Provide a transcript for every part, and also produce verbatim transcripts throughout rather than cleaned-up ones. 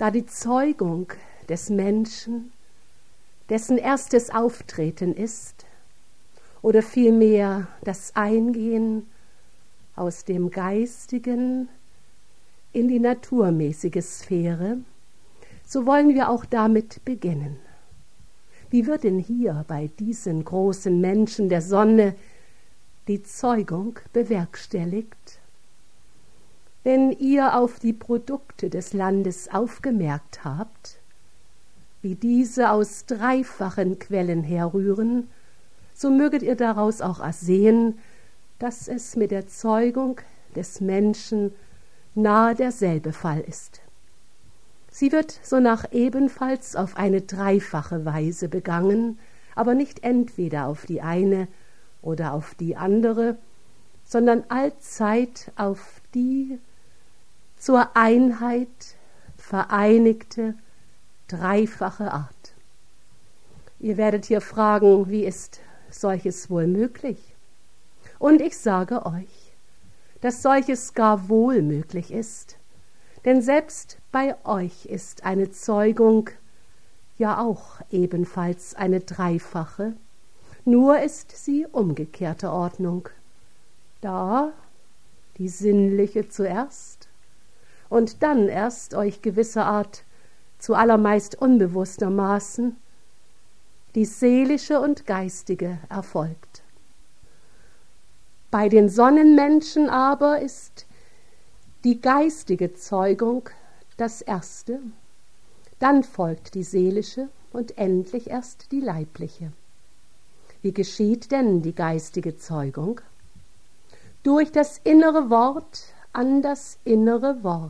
da die Zeugung des Menschen, dessen erstes Auftreten ist, oder vielmehr das Eingehen aus dem Geistigen in die naturmäßige Sphäre, so wollen wir auch damit beginnen. Wie wird denn hier bei diesen großen Menschen der Sonne die Zeugung bewerkstelligt? Wenn ihr auf die Produkte des Landes aufgemerkt habt, wie diese aus dreifachen Quellen herrühren, so möget ihr daraus auch ersehen, dass es mit der Zeugung des Menschen nahe derselbe Fall ist. Sie wird sonach ebenfalls auf eine dreifache Weise begangen, aber nicht entweder auf die eine oder auf die andere, sondern allzeit auf die zur Einheit vereinigte, dreifache Art. Ihr werdet hier fragen, wie ist solches wohl möglich? Und ich sage euch, dass solches gar wohl möglich ist, denn selbst bei euch ist eine Zeugung ja auch ebenfalls eine dreifache, nur ist sie umgekehrte Ordnung. Da die sinnliche zuerst und dann erst euch gewisserart zu allermeist unbewusstermaßen die seelische und geistige erfolgt. Bei den Sonnenmenschen aber ist die geistige Zeugung das erste, dann folgt die seelische und endlich erst die leibliche. Wie geschieht denn die geistige Zeugung? Durch das innere Wort an das innere Wort.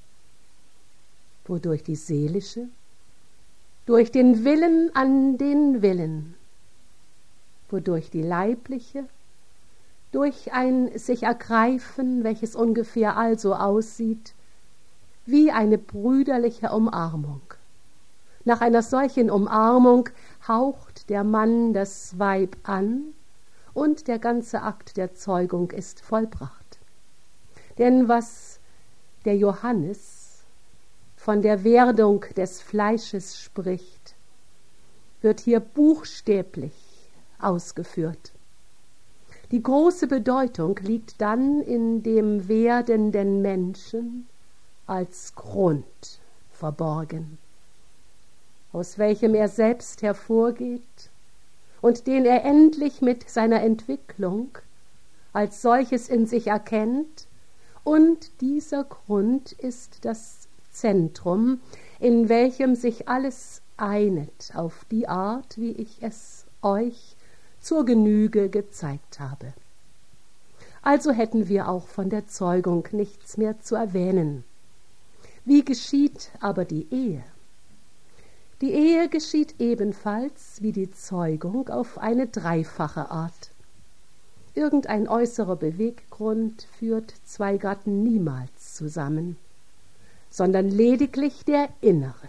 Wodurch die seelische? Durch den Willen an den Willen. Wodurch die leibliche? Durch ein sich ergreifen, welches ungefähr also aussieht, wie eine brüderliche Umarmung. Nach einer solchen Umarmung haucht der Mann das Weib an und der ganze Akt der Zeugung ist vollbracht. Denn was der Johannes von der Werdung des Fleisches spricht, wird hier buchstäblich ausgeführt. Die große Bedeutung liegt dann in dem werdenden Menschen als Grund verborgen, aus welchem er selbst hervorgeht und den er endlich mit seiner Entwicklung als solches in sich erkennt, und dieser Grund ist das Zentrum, in welchem sich alles einet auf die Art, wie ich es euch zur Genüge gezeigt habe. Also hätten wir auch von der Zeugung nichts mehr zu erwähnen. Wie geschieht aber die Ehe? Die Ehe geschieht ebenfalls wie die Zeugung auf eine dreifache Art. Irgendein äußerer Beweggrund führt zwei Gatten niemals zusammen, sondern lediglich der innere.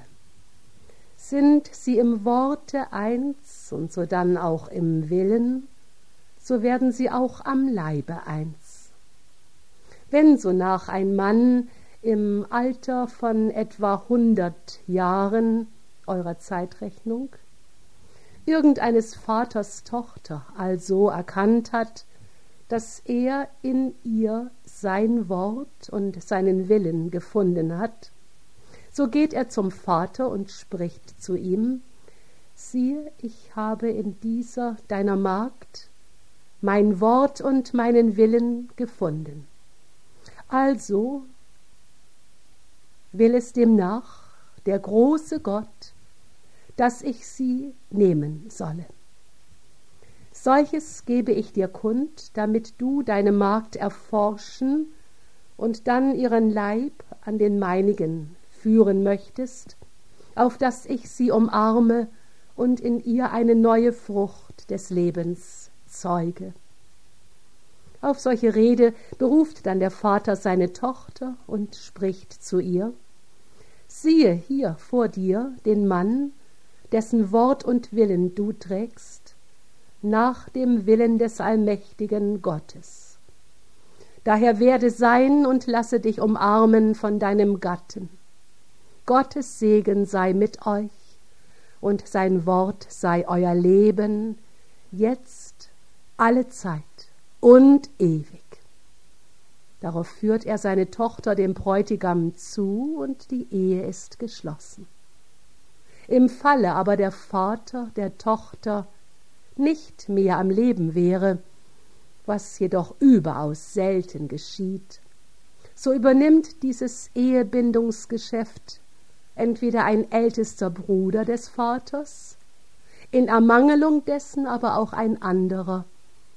Sind sie im Worte eins und sodann auch im Willen, so werden sie auch am Leibe eins. Wenn sonach ein Mann im Alter von etwa hundert Jahren eurer Zeitrechnung irgendeines Vaters Tochter also erkannt hat, dass er in ihr sein Wort und seinen Willen gefunden hat, so geht er zum Vater und spricht zu ihm: Siehe, ich habe in dieser deiner Magd mein Wort und meinen Willen gefunden. Also will es demnach der große Gott, dass ich sie nehmen solle. Solches gebe ich dir kund, damit du deine Magd erforschen und dann ihren Leib an den meinigen führen möchtest, auf dass ich sie umarme und in ihr eine neue Frucht des Lebens zeuge. Auf solche Rede beruft dann der Vater seine Tochter und spricht zu ihr: Siehe hier vor dir den Mann, dessen Wort und Willen du trägst, nach dem Willen des allmächtigen Gottes. Daher werde sein und lasse dich umarmen von deinem Gatten. Gottes Segen sei mit euch und sein Wort sei euer Leben, jetzt, alle Zeit und ewig. Darauf führt er seine Tochter dem Bräutigam zu und die Ehe ist geschlossen. Im Falle aber der Vater der Tochter nicht mehr am Leben wäre, was jedoch überaus selten geschieht, so übernimmt dieses Ehebindungsgeschäft entweder ein ältester Bruder des Vaters, in Ermangelung dessen aber auch ein anderer,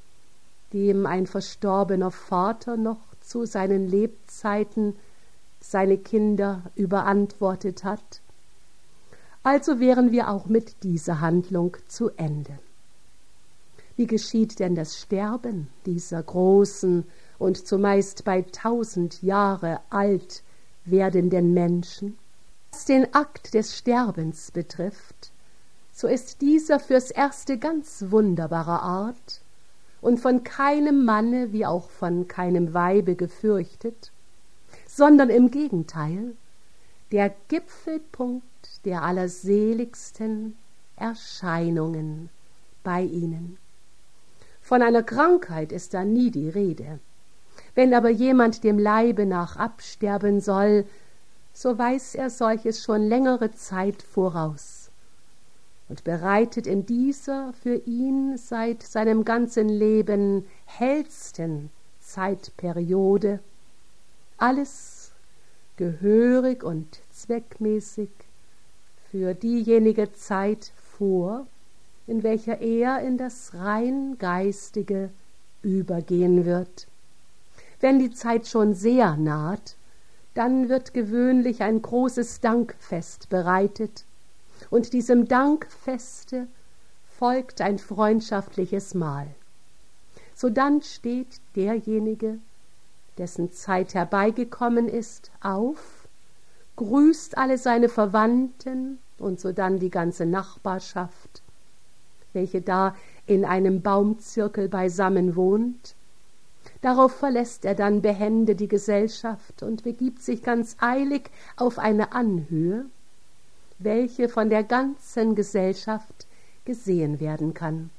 dem ein verstorbener Vater noch zu seinen Lebzeiten seine Kinder überantwortet hat. Also wären wir auch mit dieser Handlung zu Ende. Wie geschieht denn das Sterben dieser großen und zumeist bei tausend Jahre alt werdenden Menschen? Was den Akt des Sterbens betrifft, so ist dieser fürs Erste ganz wunderbarer Art und von keinem Manne wie auch von keinem Weibe gefürchtet, sondern im Gegenteil der Gipfelpunkt der allerseligsten Erscheinungen bei ihnen. Von einer Krankheit ist da nie die Rede. Wenn aber jemand dem Leibe nach absterben soll, so weiß er solches schon längere Zeit voraus und bereitet in dieser für ihn seit seinem ganzen Leben hellsten Zeitperiode alles gehörig und zweckmäßig für diejenige Zeit vor, in welcher er in das rein Geistige übergehen wird. Wenn die Zeit schon sehr naht, dann wird gewöhnlich ein großes Dankfest bereitet, und diesem Dankfeste folgt ein freundschaftliches Mahl. Sodann steht derjenige, dessen Zeit herbeigekommen ist, auf, grüßt alle seine Verwandten und sodann die ganze Nachbarschaft, welche da in einem Baumzirkel beisammen wohnt. Darauf verlässt er dann behende die Gesellschaft und begibt sich ganz eilig auf eine Anhöhe, welche von der ganzen Gesellschaft gesehen werden kann.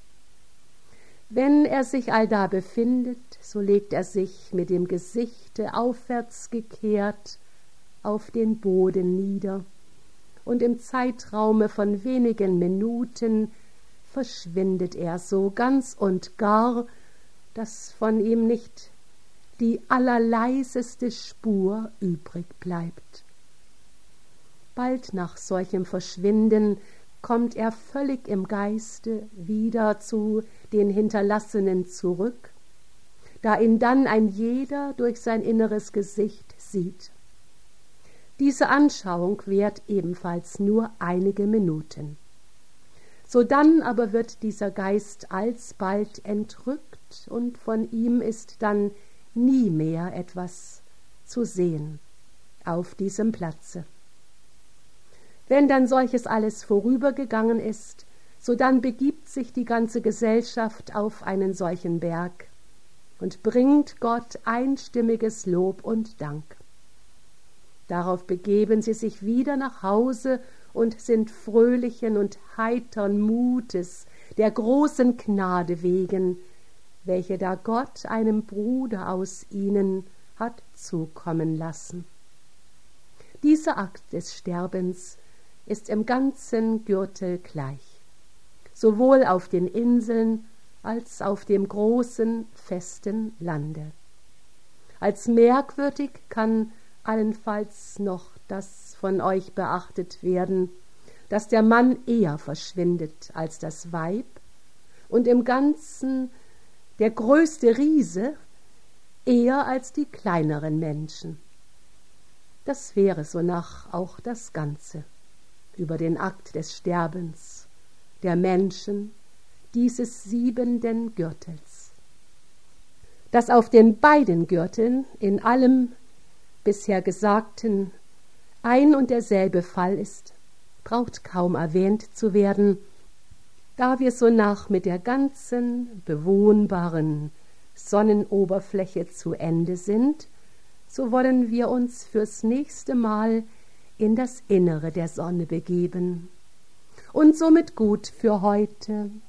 Wenn er sich allda befindet, so legt er sich mit dem Gesichte aufwärts gekehrt auf den Boden nieder, und im Zeitraume von wenigen Minuten verschwindet er so ganz und gar, dass von ihm nicht die allerleiseste Spur übrig bleibt. Bald nach solchem Verschwinden kommt er völlig im Geiste wieder zu den Hinterlassenen zurück, da ihn dann ein jeder durch sein inneres Gesicht sieht. Diese Anschauung währt ebenfalls nur einige Minuten. Sodann aber wird dieser Geist alsbald entrückt, und von ihm ist dann nie mehr etwas zu sehen auf diesem Platze. Wenn dann solches alles vorübergegangen ist, so dann begibt sich die ganze Gesellschaft auf einen solchen Berg und bringt Gott einstimmiges Lob und Dank. Darauf begeben sie sich wieder nach Hause und sind fröhlichen und heitern Mutes der großen Gnade wegen, welche da Gott einem Bruder aus ihnen hat zukommen lassen. Dieser Akt des Sterbens ist im ganzen Gürtel gleich, sowohl auf den Inseln als auf dem großen, festen Lande. Als merkwürdig kann allenfalls noch das von euch beachtet werden, dass der Mann eher verschwindet als das Weib und im Ganzen der größte Riese eher als die kleineren Menschen. Das wäre sonach auch das Ganze über den Akt des Sterbens der Menschen dieses siebenten Gürtels. Dass auf den beiden Gürteln in allem bisher Gesagten ein und derselbe Fall ist, braucht kaum erwähnt zu werden, da wir sonach mit der ganzen bewohnbaren Sonnenoberfläche zu Ende sind, so wollen wir uns fürs nächste Mal in das Innere der Sonne begeben. Und somit gut für heute.